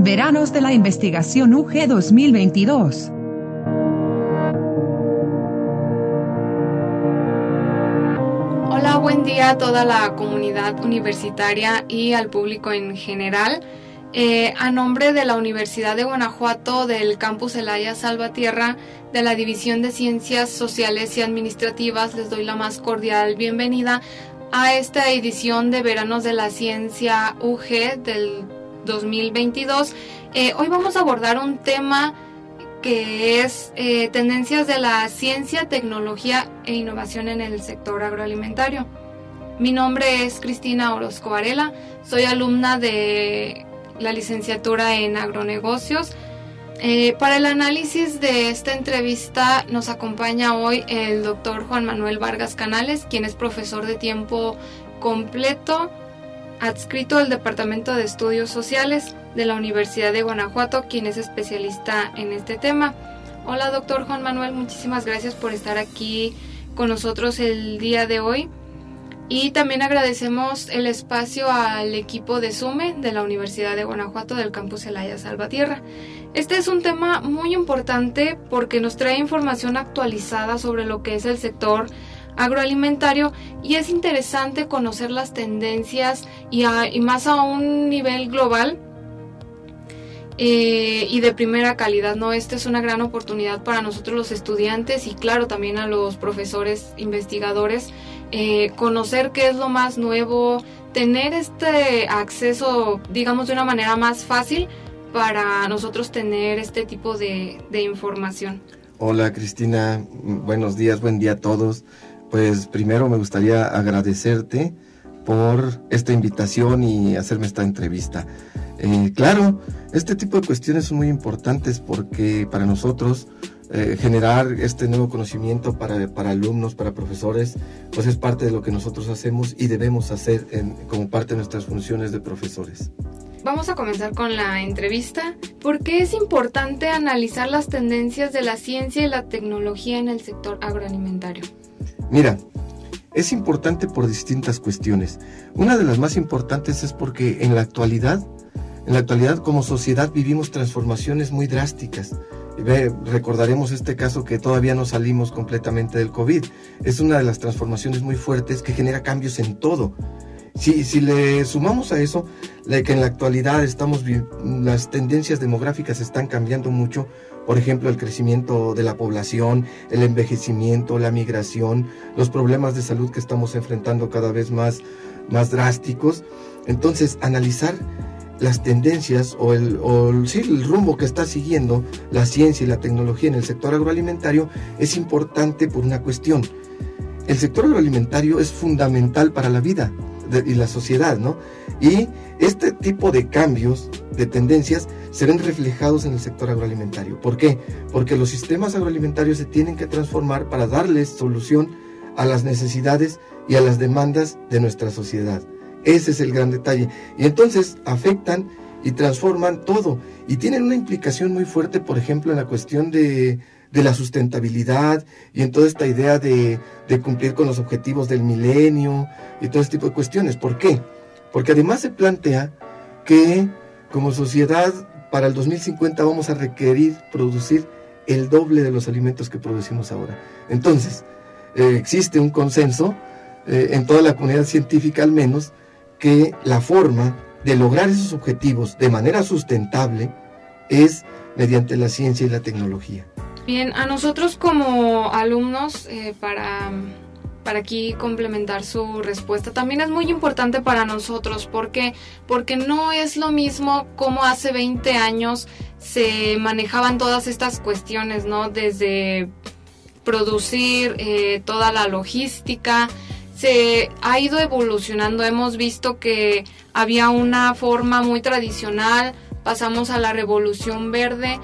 Veranos de la Investigación UG 2022. Hola, buen día a toda la comunidad universitaria y al público en general. A nombre de la Universidad de Guanajuato, del Campus Celaya Salvatierra, de la División de Ciencias Sociales y Administrativas, les doy la más cordial bienvenida a esta edición de Veranos de la Ciencia UG del 2022. Hoy vamos a abordar un tema que es tendencias de la ciencia, tecnología e innovación en el sector agroalimentario. Mi nombre es Cristina Orozco Varela, soy alumna de la licenciatura en agronegocios. Para el análisis de esta entrevista nos acompaña hoy el doctor Juan Manuel Vargas Canales, quien es profesor de tiempo completo, adscrito al Departamento de Estudios Sociales de la Universidad de Guanajuato, quien es especialista en este tema. Hola, doctor Juan Manuel, muchísimas gracias por estar aquí con nosotros el día de hoy. Y también agradecemos el espacio al equipo de SUME de la Universidad de Guanajuato del Campus Celaya Salvatierra. Este es un tema muy importante porque nos trae información actualizada sobre lo que es el sector agroalimentario y es interesante conocer las tendencias y más a un nivel global y de primera calidad, ¿no? Esta es una gran oportunidad para nosotros los estudiantes y claro también a los profesores investigadores, conocer qué es lo más nuevo, tener este acceso, digamos, de una manera más fácil para nosotros tener este tipo de información. Hola Cristina, buenos días, buen día a todos. Pues primero me gustaría agradecerte por esta invitación y hacerme esta entrevista. Claro, este tipo de cuestiones son muy importantes porque para nosotros generar este nuevo conocimiento para alumnos, para profesores, pues es parte de lo que nosotros hacemos y debemos hacer como parte de nuestras funciones de profesores. Vamos a comenzar con la entrevista. ¿Por qué es importante analizar las tendencias de la ciencia y la tecnología en el sector agroalimentario? Mira, es importante por distintas cuestiones. Una de las más importantes es porque en la actualidad como sociedad vivimos transformaciones muy drásticas. Recordaremos este caso que todavía no salimos completamente del COVID. Es una de las transformaciones muy fuertes que genera cambios en todo. Si le sumamos a eso, que en la actualidad las tendencias demográficas están cambiando mucho, por ejemplo, el crecimiento de la población, el envejecimiento, la migración, los problemas de salud que estamos enfrentando cada vez más drásticos. Entonces, analizar las tendencias o el rumbo que está siguiendo la ciencia y la tecnología en el sector agroalimentario es importante por una cuestión. El sector agroalimentario es fundamental para la vida y la sociedad, ¿no? Y este tipo de cambios, de tendencias, se ven reflejados en el sector agroalimentario. ¿Por qué? Porque los sistemas agroalimentarios se tienen que transformar para darles solución a las necesidades y a las demandas de nuestra sociedad. Ese es el gran detalle. Y entonces afectan y transforman todo. Y tienen una implicación muy fuerte, por ejemplo, en la cuestión de la sustentabilidad y en toda esta idea de cumplir con los objetivos del milenio y todo este tipo de cuestiones. ¿Por qué? Porque además se plantea que como sociedad para el 2050 vamos a requerir producir el doble de los alimentos que producimos ahora. Entonces, existe un consenso en toda la comunidad científica al menos que la forma de lograr esos objetivos de manera sustentable es mediante la ciencia y la tecnología. Bien, a nosotros como alumnos, para aquí complementar su respuesta, también es muy importante para nosotros. ¿Por qué? Porque no es lo mismo como hace 20 años se manejaban todas estas cuestiones, ¿no? Desde producir, toda la logística, se ha ido evolucionando. Hemos visto que había una forma muy tradicional, pasamos a la revolución verde,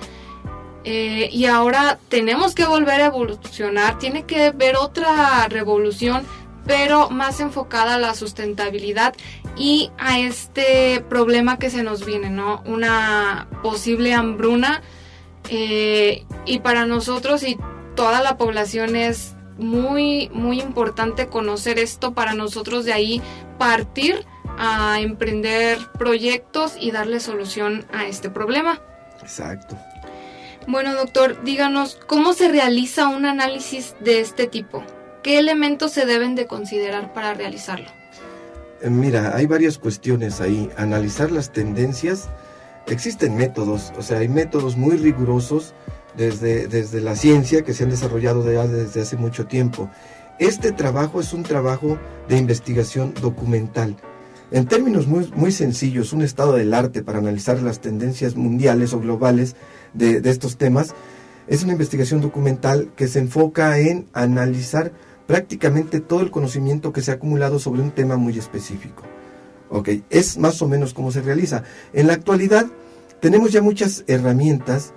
y ahora tenemos que volver a evolucionar, tiene que haber otra revolución, pero más enfocada a la sustentabilidad y a este problema que se nos viene, ¿no? Una posible hambruna, y para nosotros y toda la población es muy, muy importante conocer esto para nosotros de ahí partir a emprender proyectos y darle solución a este problema. Exacto. Bueno, doctor, díganos, ¿cómo se realiza un análisis de este tipo? ¿Qué elementos se deben de considerar para realizarlo? Mira, hay varias cuestiones ahí. Analizar las tendencias, existen métodos, o sea, hay métodos muy rigurosos desde la ciencia que se han desarrollado desde hace mucho tiempo. Este trabajo es un trabajo de investigación documental. En términos muy sencillos, un estado del arte para analizar las tendencias mundiales o globales de estos temas es una investigación documental que se enfoca en analizar prácticamente todo el conocimiento que se ha acumulado sobre un tema muy específico. Ok, es más o menos cómo se realiza. En la actualidad tenemos ya muchas herramientas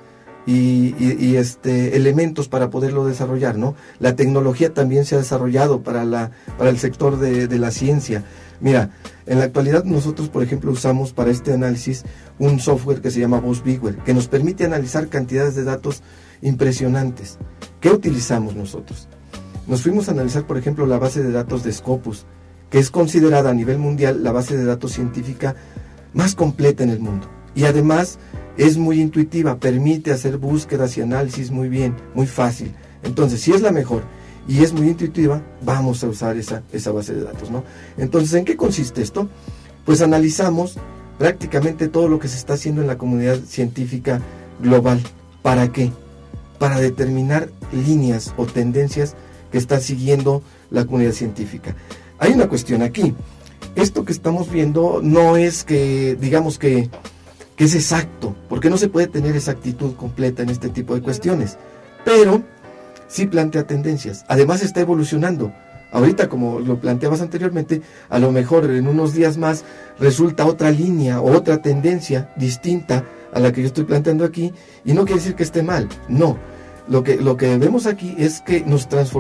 y elementos para poderlo desarrollar, ¿no? La tecnología también se ha desarrollado para el sector de la ciencia. Mira, en la actualidad nosotros, por ejemplo, usamos para este análisis un software que se llama VosBigware, que nos permite analizar cantidades de datos impresionantes. ¿Qué utilizamos nosotros? Nos fuimos a analizar, por ejemplo, la base de datos de Scopus, que es considerada a nivel mundial la base de datos científica más completa en el mundo. Y además es muy intuitiva, permite hacer búsquedas y análisis muy bien, muy fácil. Entonces, si es la mejor y es muy intuitiva, vamos a usar esa base de datos, ¿no? Entonces, ¿en qué consiste esto? Pues analizamos prácticamente todo lo que se está haciendo en la comunidad científica global. ¿Para qué? Para determinar líneas o tendencias que está siguiendo la comunidad científica. Hay una cuestión aquí. Esto que estamos viendo no es que, digamos que es exacto, porque no se puede tener exactitud completa en este tipo de cuestiones, pero sí plantea tendencias. Además está evolucionando. Ahorita, como lo planteabas anteriormente, a lo mejor en unos días más resulta otra línea o otra tendencia distinta a la que yo estoy planteando aquí, y no quiere decir que esté mal, no. Lo que vemos aquí es que nos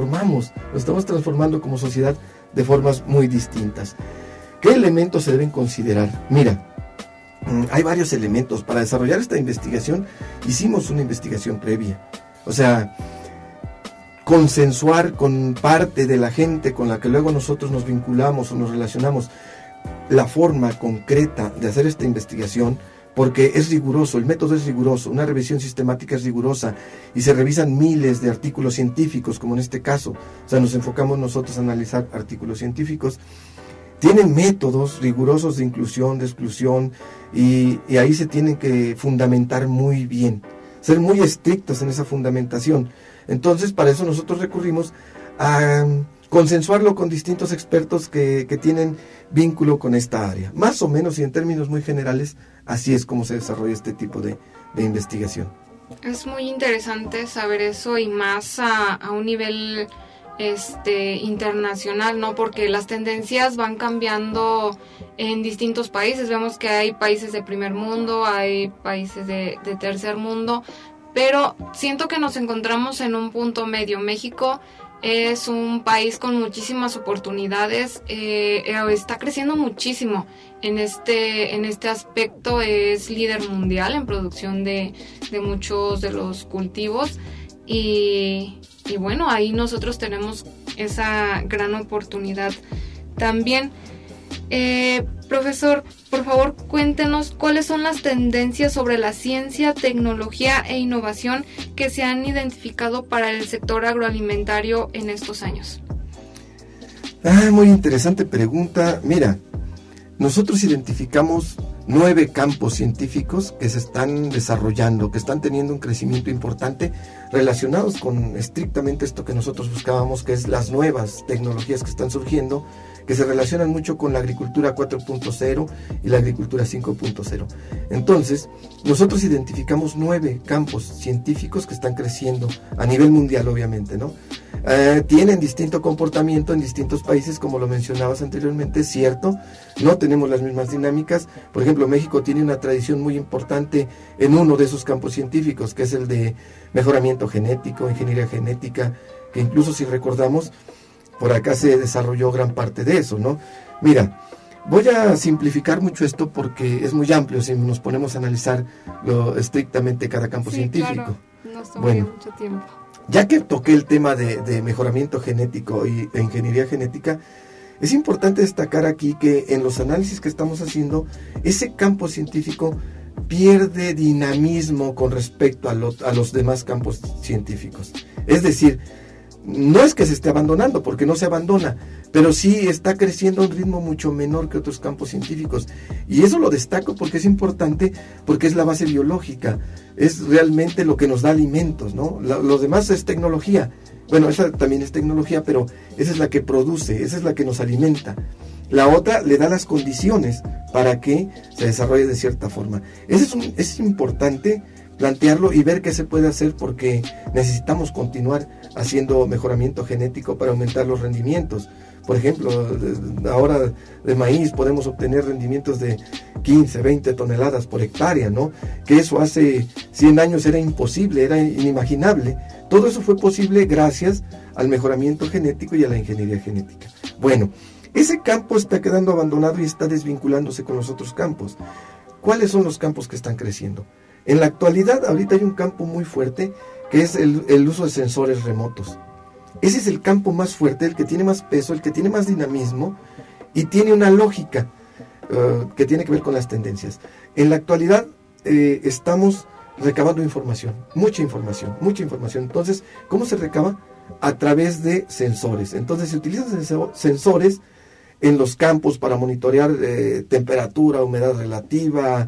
estamos transformando como sociedad de formas muy distintas. ¿Qué elementos se deben considerar? Mira, hay varios elementos. Para desarrollar esta investigación, hicimos una investigación previa. O sea, consensuar con parte de la gente con la que luego nosotros nos vinculamos o nos relacionamos la forma concreta de hacer esta investigación, porque es riguroso, el método es riguroso, una revisión sistemática es rigurosa y se revisan miles de artículos científicos, como en este caso. O sea, nos enfocamos nosotros a analizar artículos científicos. Tienen métodos rigurosos de inclusión, de exclusión, y ahí se tienen que fundamentar muy bien, ser muy estrictos en esa fundamentación. Entonces, para eso nosotros recurrimos a consensuarlo con distintos expertos que tienen vínculo con esta área. Más o menos, y en términos muy generales, así es como se desarrolla este tipo de investigación. Es muy interesante saber eso, y más a un nivel internacional, ¿no? Porque las tendencias van cambiando en distintos países. Vemos que hay países de primer mundo, hay países de tercer mundo, pero siento que nos encontramos en un punto medio. México es un país con muchísimas oportunidades, está creciendo muchísimo en este aspecto, es líder mundial en producción de muchos de los cultivos, y bueno, ahí nosotros tenemos esa gran oportunidad también. Profesor, por favor, cuéntenos cuáles son las tendencias sobre la ciencia, tecnología e innovación que se han identificado para el sector agroalimentario en estos años. Muy interesante pregunta. Mira, nosotros identificamos 9 campos científicos que se están desarrollando, que están teniendo un crecimiento importante, relacionados con estrictamente esto que nosotros buscábamos, que es las nuevas tecnologías que están surgiendo, que se relacionan mucho con la agricultura 4.0 y la agricultura 5.0. Entonces, nosotros identificamos 9 campos científicos que están creciendo a nivel mundial, obviamente, ¿no? Tienen distinto comportamiento en distintos países, como lo mencionabas anteriormente, es cierto, no tenemos las mismas dinámicas. Por ejemplo, México tiene una tradición muy importante en uno de esos campos científicos, que es el de mejoramiento genético, ingeniería genética, que incluso, si recordamos, por acá se desarrolló gran parte de eso, ¿no? Mira, voy a simplificar mucho esto porque es muy amplio si nos ponemos a analizar estrictamente cada campo científico. Claro, nos tomaría mucho tiempo. Ya que toqué el tema de mejoramiento genético e ingeniería genética, Es importante destacar aquí que en los análisis que estamos haciendo, ese campo científico pierde dinamismo con respecto a los demás campos científicos. Es decir, no es que se esté abandonando, porque no se abandona, pero sí está creciendo a un ritmo mucho menor que otros campos científicos. Y eso lo destaco porque es importante, porque es la base biológica, es realmente lo que nos da alimentos, ¿no? Lo demás es tecnología. Bueno, esa también es tecnología, pero esa es la que produce, esa es la que nos alimenta. La otra le da las condiciones para que se desarrolle de cierta forma. Es importante plantearlo y ver qué se puede hacer, porque necesitamos continuar haciendo mejoramiento genético para aumentar los rendimientos. Por ejemplo, ahora de maíz podemos obtener rendimientos de 15, 20 toneladas por hectárea, ¿no? Que eso hace 100 años era imposible, era inimaginable. Todo eso fue posible gracias al mejoramiento genético y a la ingeniería genética. Bueno, ese campo está quedando abandonado y está desvinculándose con los otros campos. ¿Cuáles son los campos que están creciendo? En la actualidad, ahorita hay un campo muy fuerte, que es el uso de sensores remotos. Ese es el campo más fuerte, el que tiene más peso, el que tiene más dinamismo y tiene una lógica que tiene que ver con las tendencias. En la actualidad estamos recabando información, mucha información. Entonces, ¿cómo se recaba? A través de sensores. Entonces, se utilizan sensores en los campos para monitorear temperatura, humedad relativa,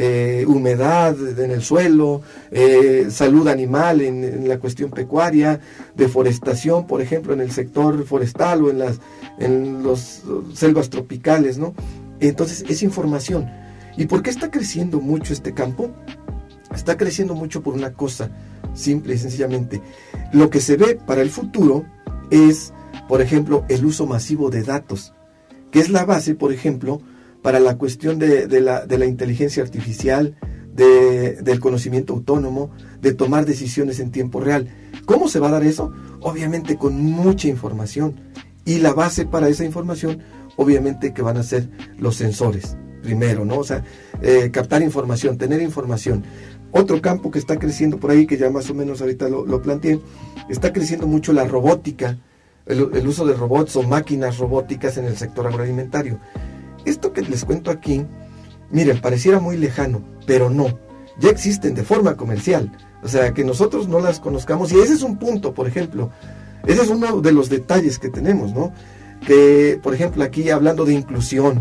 humedad en el suelo, salud animal en la cuestión pecuaria, deforestación, por ejemplo, en el sector forestal o en las selvas tropicales, ¿no? Entonces, es información. ¿Y por qué está creciendo mucho este campo? Está creciendo mucho por una cosa, simple y sencillamente. Lo que se ve para el futuro es, por ejemplo, el uso masivo de datos, que es la base, por ejemplo, para la cuestión de la inteligencia artificial, del conocimiento autónomo, de tomar decisiones en tiempo real. ¿Cómo se va a dar eso? Obviamente con mucha información. Y la base para esa información, obviamente que van a ser los sensores, primero, ¿no? O sea, captar información, tener información. Otro campo que está creciendo por ahí, que ya más o menos ahorita lo planteé, está creciendo mucho la robótica, el uso de robots o máquinas robóticas en el sector agroalimentario. Esto que les cuento aquí, miren, pareciera muy lejano, pero no. Ya existen de forma comercial. O sea, que nosotros no las conozcamos. Y ese es un punto, por ejemplo. Ese es uno de los detalles que tenemos, ¿no? Que, por ejemplo, aquí hablando de inclusión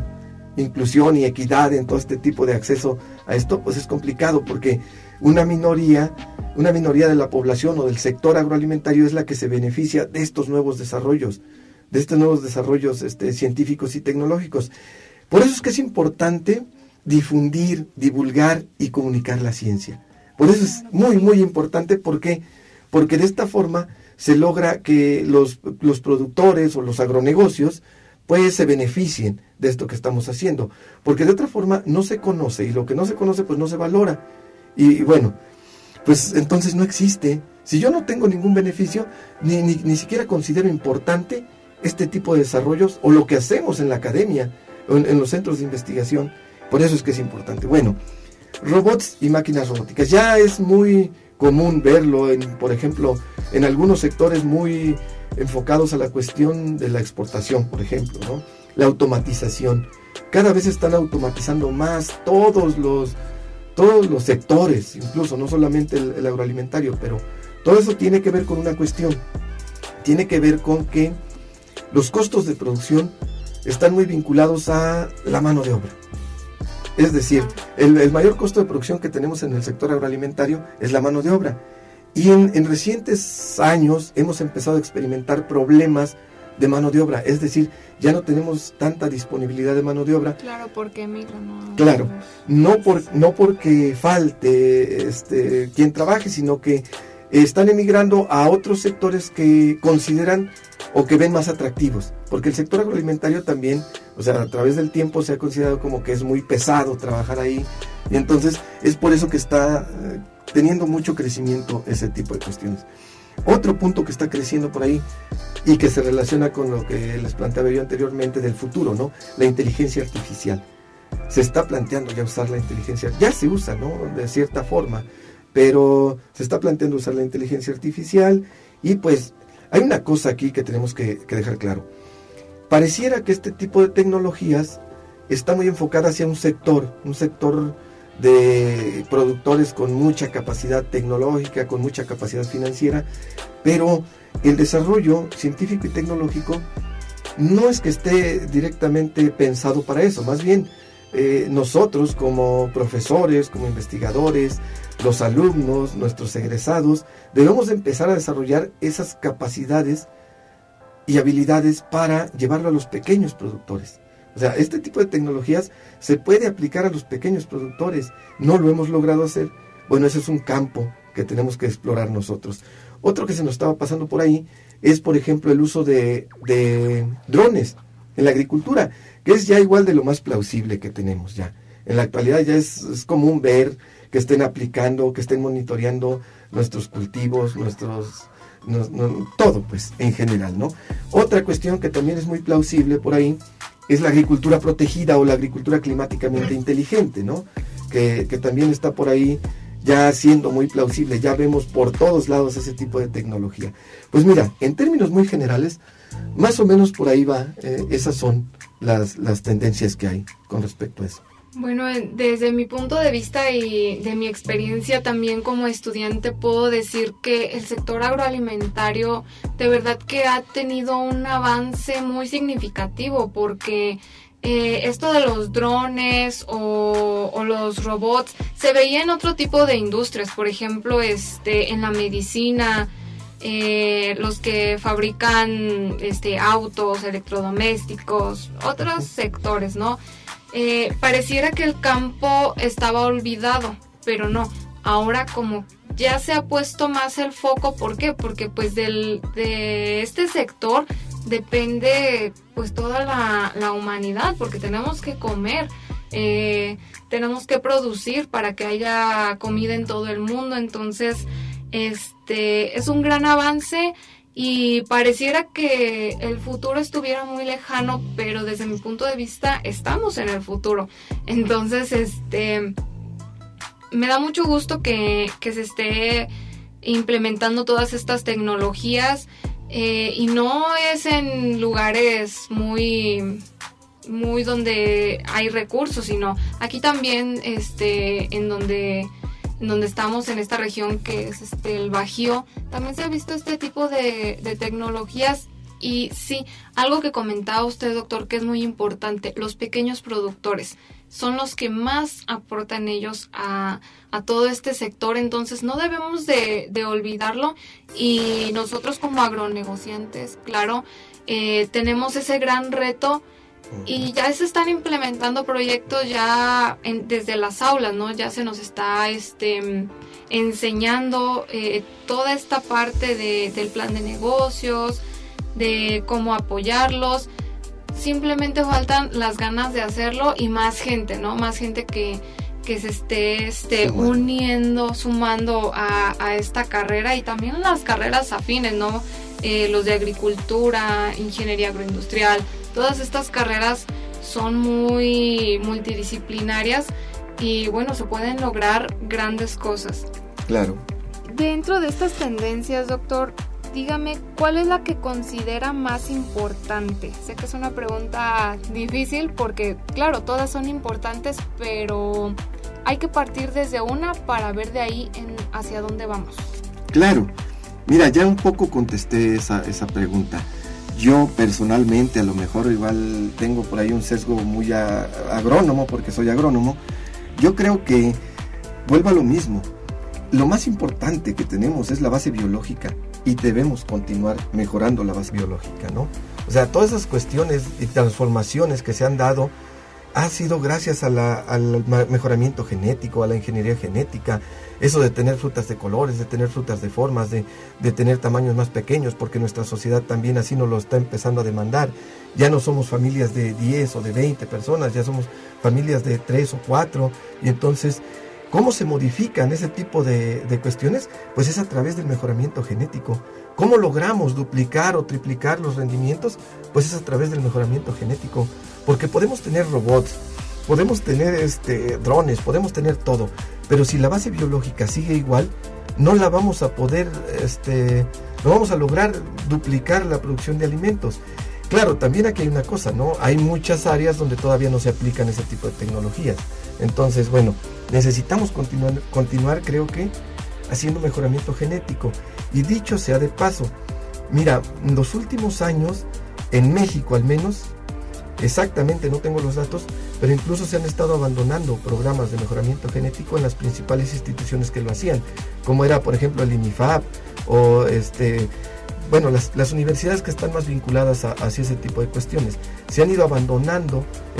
y equidad en todo este tipo de acceso a esto, pues es complicado, porque una minoría de la población o del sector agroalimentario es la que se beneficia de estos nuevos desarrollos, científicos y tecnológicos. Por eso es que es importante difundir, divulgar y comunicar la ciencia. Por eso es muy, muy importante. ¿Por qué? Porque de esta forma se logra que los productores o los agronegocios pues se beneficien de esto que estamos haciendo. Porque de otra forma no se conoce, y lo que no se conoce pues no se valora. Y bueno, pues entonces no existe. Si yo no tengo ningún beneficio, ni siquiera considero importante este tipo de desarrollos o lo que hacemos en la academia, en los centros de investigación. Por eso es que es importante. Bueno, robots y máquinas robóticas. Ya es muy común verlo, por ejemplo, en algunos sectores muy enfocados a la cuestión de la exportación, por ejemplo, ¿no? La automatización. Cada vez están automatizando más todos los sectores, incluso no solamente el agroalimentario, pero todo eso tiene que ver con una cuestión. Tiene que ver con que los costos de producción están muy vinculados a la mano de obra. Es decir, el mayor costo de producción que tenemos en el sector agroalimentario es la mano de obra. Y en recientes años hemos empezado a experimentar problemas de mano de obra. Es decir, ya no tenemos tanta disponibilidad de mano de obra. Claro, porque emigran, ¿no? Claro, no porque falte quien trabaje, sino que están emigrando a otros sectores que consideran o que ven más atractivos, porque el sector agroalimentario también, o sea, a través del tiempo se ha considerado como que es muy pesado trabajar ahí, y entonces es por eso que está teniendo mucho crecimiento ese tipo de cuestiones. Otro punto que está creciendo por ahí y que se relaciona con lo que les planteaba yo anteriormente del futuro, ¿no? La inteligencia artificial. Se está planteando ya usar la inteligencia, ya se usa, ¿no? De cierta forma, pero se está planteando usar la inteligencia artificial y pues hay una cosa aquí que tenemos que dejar claro. pareciera que este tipo de tecnologías está muy enfocada hacia un sector de productores con mucha capacidad tecnológica, con mucha capacidad financiera, pero el desarrollo científico y tecnológico no es que esté directamente pensado para eso, más bien nosotros como profesores, como investigadores, los alumnos, nuestros egresados, debemos empezar a desarrollar esas capacidades y habilidades para llevarlo a los pequeños productores. O sea, este tipo de tecnologías se puede aplicar a los pequeños productores. No lo hemos logrado hacer. Bueno, ese es un campo que tenemos que explorar nosotros. Otro que se nos estaba pasando por ahí es, por ejemplo, el uso de drones en la agricultura, que es ya igual de lo más plausible que tenemos ya. En la actualidad ya es común ver que estén aplicando, que estén monitoreando nuestros cultivos, todo pues en general, ¿no? Otra cuestión que también es muy plausible por ahí es la agricultura protegida o la agricultura climáticamente inteligente, ¿no? Que también está por ahí ya siendo muy plausible, ya vemos por todos lados ese tipo de tecnología. Pues mira, en términos muy generales, más o menos por ahí va, esas son las tendencias que hay con respecto a eso. Bueno, desde mi punto de vista y de mi experiencia también como estudiante puedo decir que el sector agroalimentario de verdad que ha tenido un avance muy significativo porque esto de los drones o los robots se veía en otro tipo de industrias, por ejemplo, en la medicina, los que fabrican autos, electrodomésticos, otros sectores, ¿no? Pareciera que el campo estaba olvidado, pero no, ahora como ya se ha puesto más el foco, ¿por qué? Porque pues de este sector depende pues toda la humanidad, porque tenemos que comer, tenemos que producir para que haya comida en todo el mundo, entonces es un gran avance. Y pareciera que el futuro estuviera muy lejano, pero desde mi punto de vista estamos en el futuro. Entonces, me da mucho gusto que se esté implementando todas estas tecnologías y no es en lugares muy donde hay recursos, sino aquí también en donde estamos en esta región que es el Bajío, también se ha visto este tipo de tecnologías. Y sí, algo que comentaba usted, doctor, que es muy importante, los pequeños productores son los que más aportan ellos a todo este sector, entonces no debemos de olvidarlo, y nosotros como agronegociantes, claro, tenemos ese gran reto. Y ya se están implementando proyectos ya desde las aulas, ¿no? Ya se nos está enseñando toda esta parte del plan de negocios, de cómo apoyarlos. Simplemente faltan las ganas de hacerlo y más gente, ¿no? Más gente que se esté uniendo, sumando a esta carrera, y también las carreras afines, ¿no? Los de agricultura, ingeniería agroindustrial. Todas estas carreras son muy multidisciplinarias y bueno, se pueden lograr grandes cosas. Claro. Dentro de estas tendencias, doctor, dígame, ¿cuál es la que considera más importante? Sé que es una pregunta difícil porque, claro, todas son importantes, pero hay que partir desde una para ver de ahí hacia dónde vamos. Claro. Mira, ya un poco contesté esa pregunta. Yo personalmente, a lo mejor igual tengo por ahí un sesgo muy agrónomo, porque soy agrónomo. Yo creo que vuelvo a lo mismo. Lo más importante que tenemos es la base biológica y debemos continuar mejorando la base biológica, ¿no? O sea, todas esas cuestiones y transformaciones que se han dado ha sido gracias al mejoramiento genético, a la ingeniería genética, eso de tener frutas de colores, de tener frutas de formas, de tener tamaños más pequeños, porque nuestra sociedad también así nos lo está empezando a demandar. Ya no somos familias de 10 o de 20 personas, ya somos familias de 3 o 4, y entonces, ¿cómo se modifican ese tipo de cuestiones? Pues es a través del mejoramiento genético. ¿Cómo logramos duplicar o triplicar los rendimientos? Pues es a través del mejoramiento genético. Porque podemos tener robots, podemos tener drones, podemos tener todo, pero si la base biológica sigue igual, no la vamos a poder, no vamos a lograr duplicar la producción de alimentos. Claro, también aquí hay una cosa, ¿no? Hay muchas áreas donde todavía no se aplican ese tipo de tecnologías. Entonces, bueno, necesitamos continuar, creo que, haciendo mejoramiento genético. Y dicho sea de paso, mira, en los últimos años, en México al menos, exactamente no tengo los datos, pero incluso se han estado abandonando programas de mejoramiento genético en las principales instituciones que lo hacían, como era, por ejemplo, el INIFAP o bueno, las universidades que están más vinculadas hacia ese tipo de cuestiones. Se han ido abandonando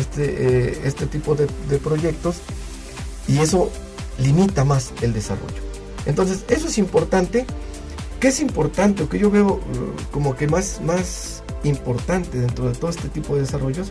este tipo de proyectos, y eso limita más el desarrollo. Entonces, eso es importante. ¿Qué es importante o que yo veo como que más importante dentro de todo este tipo de desarrollos?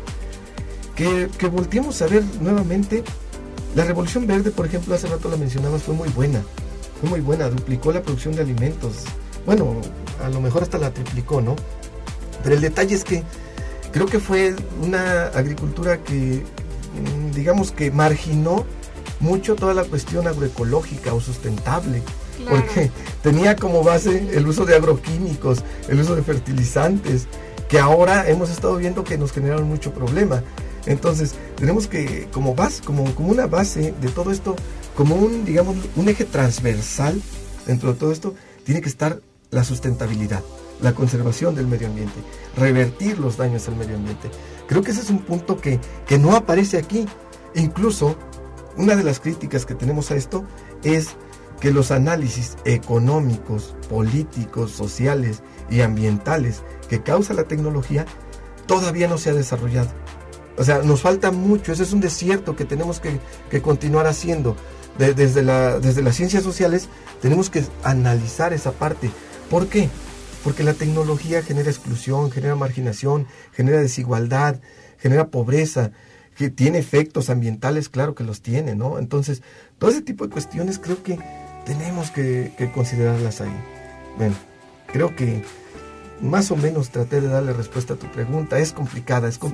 Que volteemos a ver nuevamente. La Revolución Verde, por ejemplo, hace rato la mencionabas, fue muy buena, duplicó la producción de alimentos. Bueno, a lo mejor hasta la triplicó, ¿no? Pero el detalle es que creo que fue una agricultura que, digamos que marginó mucho toda la cuestión agroecológica o sustentable. Claro. Porque tenía como base el uso de agroquímicos, el uso de fertilizantes, que ahora hemos estado viendo que nos generaron mucho problema. Entonces, tenemos que, como una base de todo esto, como un eje transversal dentro de todo esto, tiene que estar la sustentabilidad, la conservación del medio ambiente, revertir los daños al medio ambiente. Creo que ese es un punto que no aparece aquí. Incluso, una de las críticas que tenemos a esto es que los análisis económicos, políticos, sociales y ambientales que causa la tecnología todavía no se ha desarrollado. O sea, nos falta mucho. Ese es un desierto que tenemos que continuar haciendo. Desde las ciencias sociales tenemos que analizar esa parte. ¿Por qué? Porque la tecnología genera exclusión, genera marginación, genera desigualdad, genera pobreza, que tiene efectos ambientales, claro que los tiene, ¿no? Entonces, todo ese tipo de cuestiones creo que tenemos que considerarlas ahí. Bueno, creo que más o menos traté de darle respuesta a tu pregunta. Es complicada sí.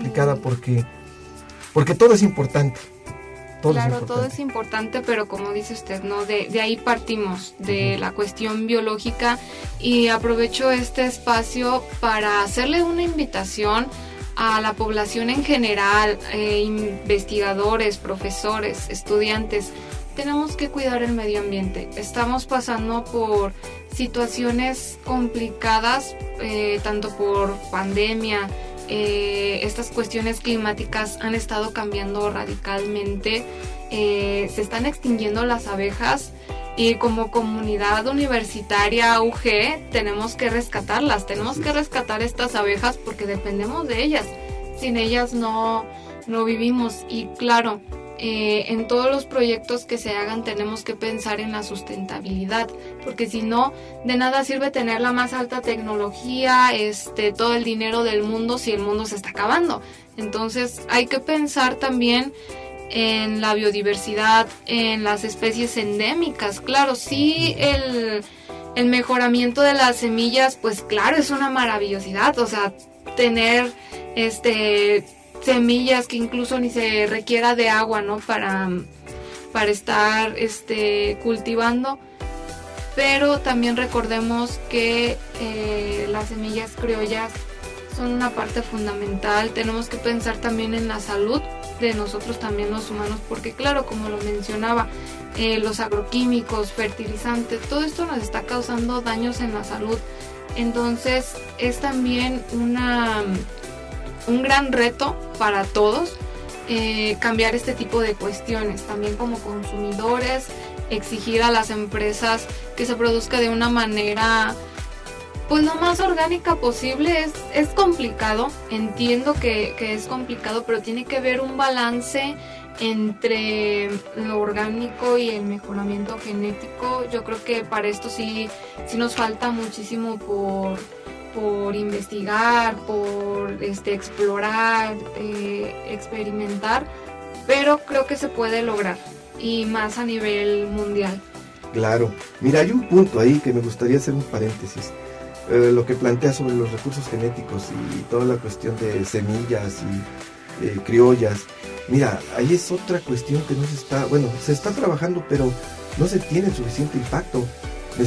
porque todo es importante. Todo es importante, pero como dice usted, ¿no? De ahí partimos, de la cuestión biológica, y aprovecho este espacio para hacerle una invitación a la población en general, investigadores, profesores, estudiantes. Tenemos que cuidar el medio ambiente. Estamos pasando por situaciones complicadas, tanto por pandemia. Estas cuestiones climáticas han estado cambiando radicalmente. Se están extinguiendo las abejas, y como comunidad universitaria UG tenemos que rescatarlas. Tenemos que rescatar estas abejas porque dependemos de ellas. Sin ellas no vivimos. Y claro, en todos los proyectos que se hagan tenemos que pensar en la sustentabilidad, porque si no, de nada sirve tener la más alta tecnología, todo el dinero del mundo, si el mundo se está acabando. Entonces hay que pensar también en la biodiversidad, en las especies endémicas. Claro, sí, el mejoramiento de las semillas, pues claro, es una maravillosidad. O sea, tener semillas que incluso ni se requiera de agua, ¿no? Para estar cultivando. Pero también recordemos que las semillas criollas son una parte fundamental. Tenemos que pensar también en la salud de nosotros también los humanos, porque claro, como lo mencionaba, los agroquímicos, fertilizantes, todo esto nos está causando daños en la salud. Entonces es también un gran reto para todos cambiar este tipo de cuestiones. También como consumidores, exigir a las empresas que se produzca de una manera pues lo más orgánica posible. Es complicado, entiendo que es complicado, pero tiene que haber un balance entre lo orgánico y el mejoramiento genético. Yo creo que para esto sí nos falta muchísimo por investigar, por explorar, experimentar, pero creo que se puede lograr, y más a nivel mundial. Claro, mira, hay un punto ahí que me gustaría hacer un paréntesis. Lo que plantea sobre los recursos genéticos y toda la cuestión de semillas y criollas. Mira, ahí es otra cuestión que se está trabajando, pero no se tiene suficiente impacto.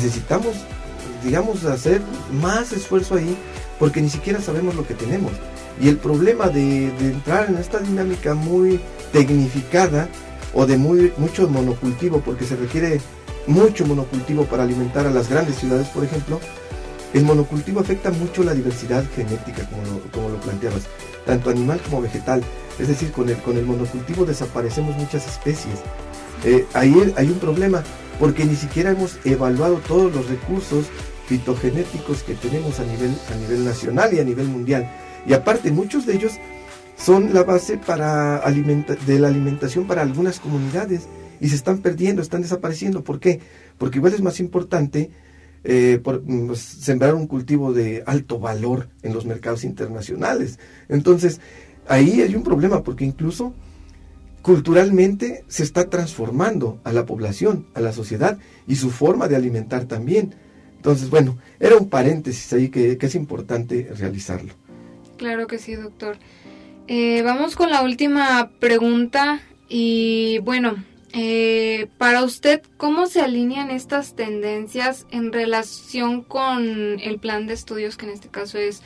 Necesitamos, digamos, hacer más esfuerzo ahí, porque ni siquiera sabemos lo que tenemos. Y el problema de entrar en esta dinámica muy tecnificada o de mucho monocultivo, porque se requiere mucho monocultivo para alimentar a las grandes ciudades, por ejemplo, el monocultivo afecta mucho la diversidad genética, como lo planteabas, tanto animal como vegetal. Es decir, con el monocultivo desaparecemos muchas especies. Ahí hay un problema, porque ni siquiera hemos evaluado todos los recursos fitogenéticos que tenemos a nivel nacional y a nivel mundial. Y aparte, muchos de ellos son la base de la alimentación para algunas comunidades y se están perdiendo, están desapareciendo. ¿Por qué? Porque igual es más importante sembrar un cultivo de alto valor en los mercados internacionales. Entonces, ahí hay un problema, porque incluso culturalmente se está transformando a la población, a la sociedad y su forma de alimentar también. Entonces, bueno, era un paréntesis ahí que es importante realizarlo. Claro que sí, doctor. Vamos con la última pregunta y bueno, para usted, ¿cómo se alinean estas tendencias en relación con el plan de estudios, que en este caso es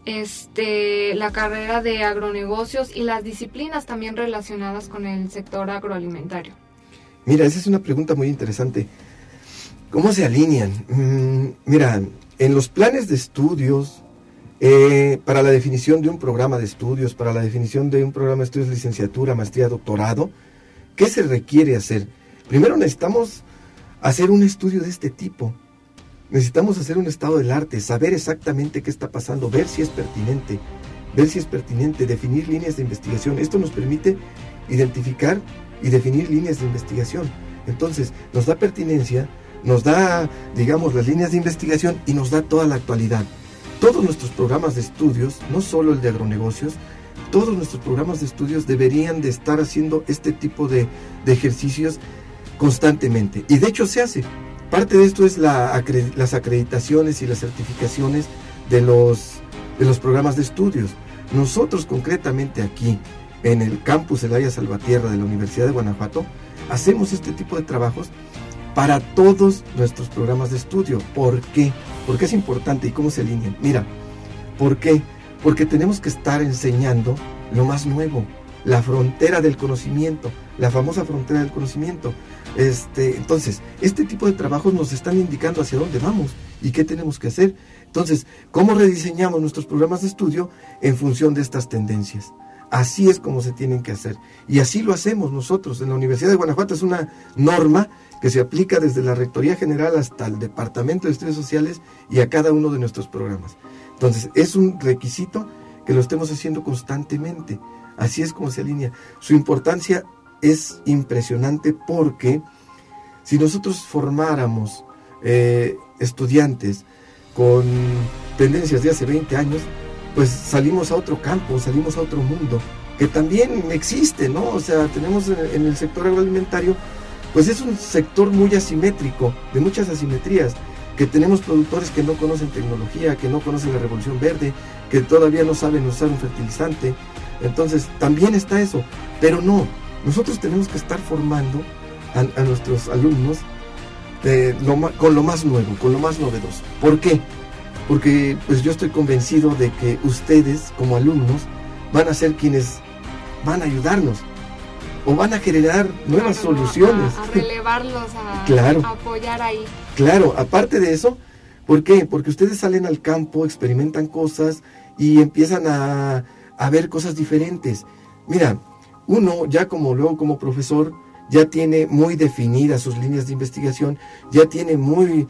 la carrera de agronegocios y las disciplinas también relacionadas con el sector agroalimentario? Mira, esa es una pregunta muy interesante. ¿Cómo se alinean? Mira, en los planes de estudios, para la definición de un programa de estudios, para la definición de un programa de estudios de licenciatura, maestría, doctorado, ¿qué se requiere hacer? Primero necesitamos hacer un estudio de este tipo. Necesitamos hacer un estado del arte, saber exactamente qué está pasando, ver si es pertinente, definir líneas de investigación. Esto nos permite identificar y definir líneas de investigación. Entonces, nos da pertinencia, nos da, digamos, las líneas de investigación y nos da toda la actualidad. Todos nuestros programas de estudios, no solo el de agronegocios, todos nuestros programas de estudios deberían de estar haciendo este tipo de ejercicios constantemente. Y de hecho se hace. Parte de esto es las acreditaciones y las certificaciones de los programas de estudios. Nosotros concretamente aquí, en el campus Celaya Salvatierra de la Universidad de Guanajuato, hacemos este tipo de trabajos para todos nuestros programas de estudio. ¿Por qué? Porque es importante. ¿Y cómo se alinean? Mira, ¿por qué? Porque tenemos que estar enseñando lo más nuevo, la frontera del conocimiento, la famosa frontera del conocimiento. Entonces, este tipo de trabajos nos están indicando hacia dónde vamos y qué tenemos que hacer. Entonces, ¿cómo rediseñamos nuestros programas de estudio en función de estas tendencias? Así es como se tienen que hacer. Y así lo hacemos nosotros. En la Universidad de Guanajuato es una norma que se aplica desde la Rectoría General hasta el Departamento de Estudios Sociales y a cada uno de nuestros programas. Entonces, es un requisito que lo estemos haciendo constantemente. Así es como se alinea. Su importancia es impresionante, porque si nosotros formáramos estudiantes con tendencias de hace 20 años, pues salimos a otro campo, salimos a otro mundo, que también existe, ¿no? O sea, tenemos en el sector agroalimentario, pues es un sector muy asimétrico, de muchas asimetrías, que tenemos productores que no conocen tecnología, que no conocen la revolución verde, que todavía no saben usar un fertilizante. Entonces, también está eso, pero no, nosotros tenemos que estar formando a nuestros alumnos con lo más nuevo, con lo más novedoso. ¿Por qué? Porque pues yo estoy convencido de que ustedes como alumnos van a ser quienes van a ayudarnos o van a generar nuevas soluciones. A relevarlos, claro, a apoyar ahí. Claro, aparte de eso, ¿por qué? Porque ustedes salen al campo, experimentan cosas y empiezan a ver cosas diferentes. Mira, uno ya luego como profesor ya tiene muy definidas sus líneas de investigación, ya tiene muy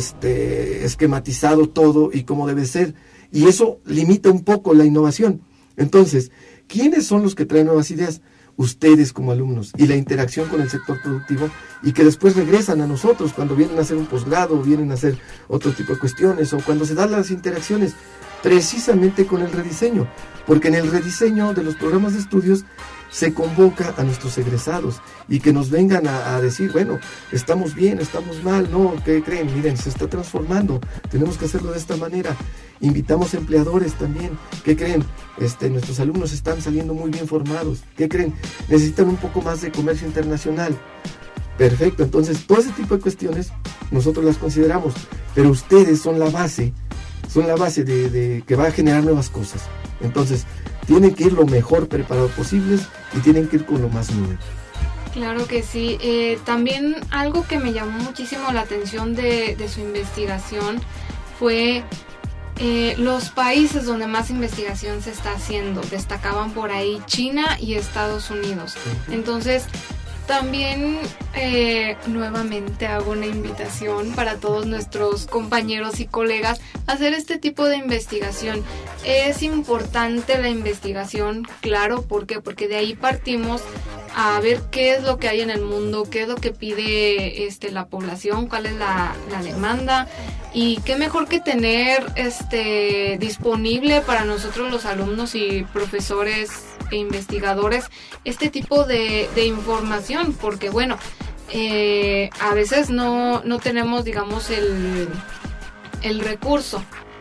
esquematizado todo y cómo debe ser, y eso limita un poco la innovación. Entonces, ¿quiénes son los que traen nuevas ideas? Ustedes como alumnos, y la interacción con el sector productivo, y que después regresan a nosotros cuando vienen a hacer un posgrado, vienen a hacer otro tipo de cuestiones, o cuando se dan las interacciones precisamente con el rediseño, porque en el rediseño de los programas de estudios se convoca a nuestros egresados y que nos vengan a decir, bueno, estamos bien, estamos mal, no, ¿qué creen? Miren, se está transformando, tenemos que hacerlo de esta manera. Invitamos empleadores también, ¿qué creen? Nuestros alumnos están saliendo muy bien formados, ¿qué creen? Necesitan un poco más de comercio internacional. Perfecto, entonces todo ese tipo de cuestiones nosotros las consideramos, pero ustedes son la base son la base de que va a generar nuevas cosas. Entonces, tienen que ir lo mejor preparados posibles y tienen que ir con lo más nuevo. Claro que sí. También algo que me llamó muchísimo la atención de su investigación fue los países donde más investigación se está haciendo. Destacaban por ahí China y Estados Unidos. Entonces, también nuevamente hago una invitación para todos nuestros compañeros y colegas a hacer este tipo de investigación. Es importante la investigación, claro, ¿por qué? Porque de ahí partimos a ver qué es lo que hay en el mundo, qué es lo que pide la población, cuál es la demanda, y qué mejor que tener disponible para nosotros los alumnos y profesores e investigadores este tipo de información, porque bueno, a veces no tenemos, digamos, el recurso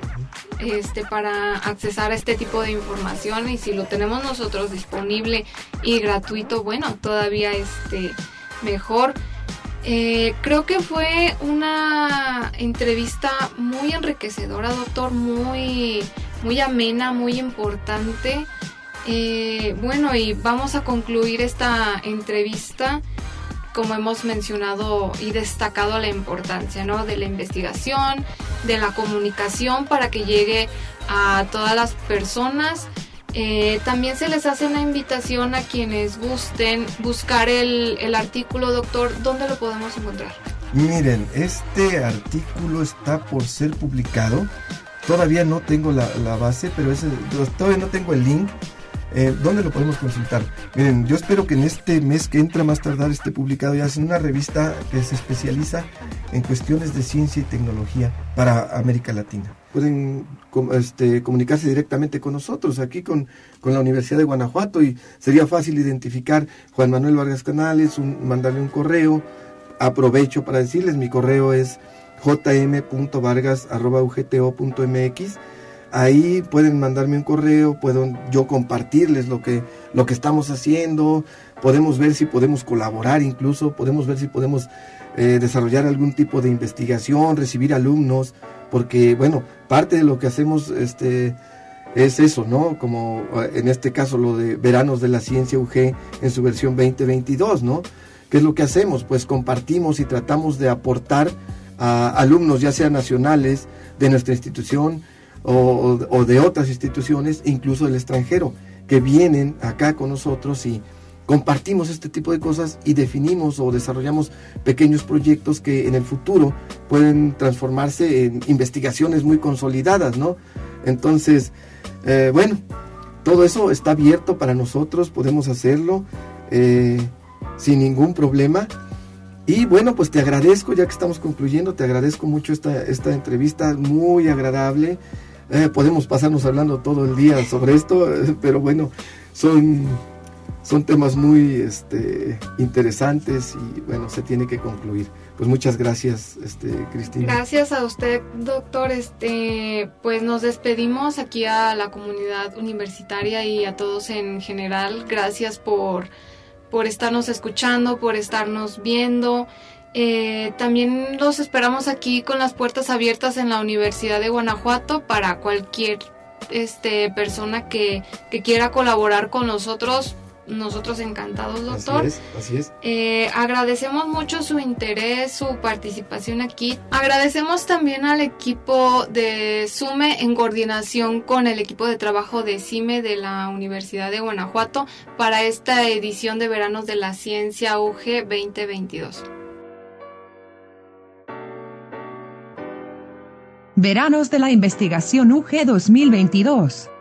para accesar a este tipo de información, y si lo tenemos nosotros disponible y gratuito, bueno, todavía mejor. Creo que fue una entrevista muy enriquecedora, doctor, muy amena, muy importante. Bueno, y vamos a concluir esta entrevista, como hemos mencionado y destacado la importancia, ¿no?, de la investigación, de la comunicación para que llegue a todas las personas. También se les hace una invitación a quienes gusten buscar el artículo, doctor. ¿Dónde lo podemos encontrar? Miren, este artículo está por ser publicado. Todavía no tengo la base, pero todavía no tengo el link. ¿Dónde lo podemos consultar? Miren, yo espero que en este mes que entra, más tardar, esté publicado ya en una revista que se especializa en cuestiones de ciencia y tecnología para América Latina. Pueden comunicarse directamente con nosotros aquí con la Universidad de Guanajuato, y sería fácil identificar Juan Manuel Vargas Canales, mandarle un correo. Aprovecho para decirles, mi correo es jm.vargas@ugto.mx. Ahí pueden mandarme un correo, puedo yo compartirles lo que estamos haciendo, podemos ver si podemos colaborar, incluso podemos ver si podemos desarrollar algún tipo de investigación, recibir alumnos, porque bueno, parte de lo que hacemos es eso, ¿no? Como en este caso lo de Veranos de la Ciencia UG en su versión 2022, ¿no? ¿Qué es lo que hacemos? Pues compartimos y tratamos de aportar a alumnos, ya sean nacionales, de nuestra institución, o de otras instituciones, incluso del extranjero, que vienen acá con nosotros y compartimos este tipo de cosas y definimos o desarrollamos pequeños proyectos que en el futuro pueden transformarse en investigaciones muy consolidadas, ¿no? Entonces, bueno, todo eso está abierto para nosotros, podemos hacerlo sin ningún problema. Y bueno, pues te agradezco, ya que estamos concluyendo, te agradezco mucho esta entrevista muy agradable. Podemos pasarnos hablando todo el día sobre esto, pero bueno, son temas muy interesantes y bueno, se tiene que concluir. Pues muchas gracias, Cristina. Gracias a usted, doctor. Pues nos despedimos aquí a la comunidad universitaria y a todos en general. Gracias por estarnos escuchando, por estarnos viendo. También los esperamos aquí con las puertas abiertas en la Universidad de Guanajuato para cualquier persona que quiera colaborar con nosotros. Nosotros encantados, doctor. Así es. Agradecemos mucho su interés, su participación aquí. Agradecemos también al equipo de SUME en coordinación con el equipo de trabajo de CIME de la Universidad de Guanajuato para esta edición de Veranos de la Ciencia UG 2022. Veranos de la Investigación UG 2022.